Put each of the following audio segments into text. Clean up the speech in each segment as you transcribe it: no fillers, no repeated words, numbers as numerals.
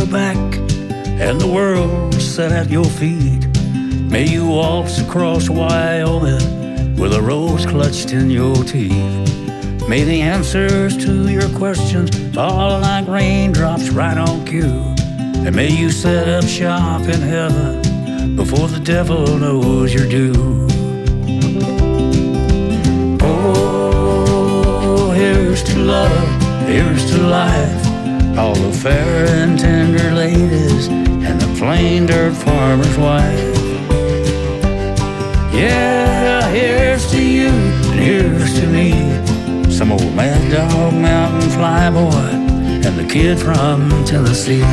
your back and the world set at your feet. May you waltz across Wyoming with a rose clutched in your teeth. May the answers to your questions fall like raindrops right on cue. And may you set up shop in heaven before the devil knows you're due. Oh, here's to love, here's to life, all the fair and tender ladies and the plain dirt farmer's wife. Yeah, here's to you and here's to me, some old Mad Dog Mountain flyboy and the kid from Tennessee.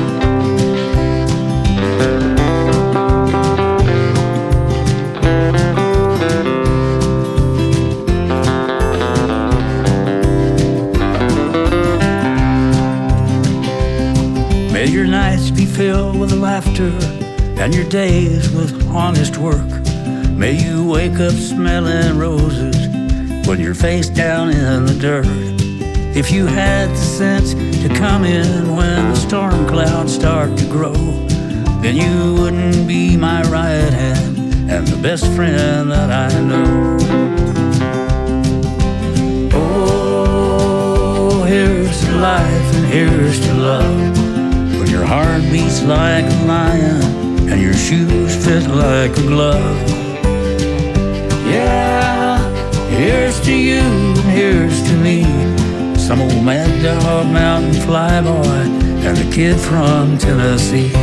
May your nights be filled with laughter and your days with honest work. May you wake up smelling roses when you're face down in the dirt. If you had the sense to come in when the storm clouds start to grow, then you wouldn't be my right hand and the best friend that I know. Oh, here's to life and here's to love, when your heart beats like a lion and your shoes fit like a glove. Yeah, here's to you and here's to me, some old Mad Dog Mountain flyboy and the kid from Tennessee.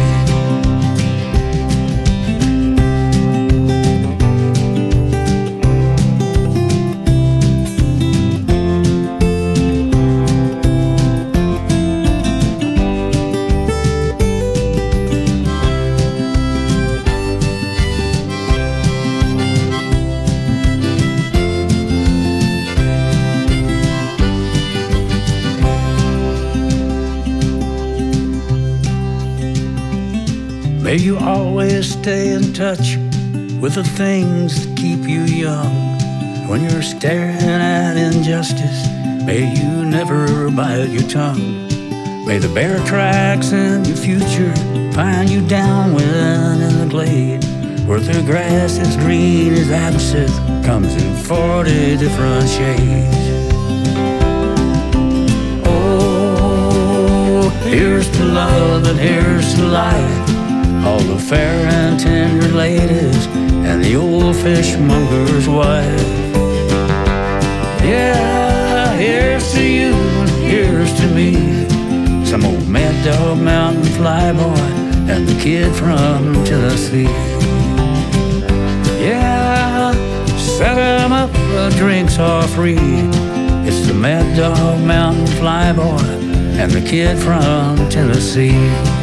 May you always stay in touch with the things that keep you young. When you're staring at injustice, may you never bite your tongue. May the bear tracks in your future find you downwind in the glade, where the grass is green as absinthe comes in 40 different shades. Oh, here's to love and here's to life, all the fair and tender ladies and the old fishmonger's wife. Yeah, here's to you and here's to me, some old Mad Dog Mountain flyboy and the kid from Tennessee. Yeah, set 'em up, the drinks are free. It's the Mad Dog Mountain flyboy and the kid from Tennessee.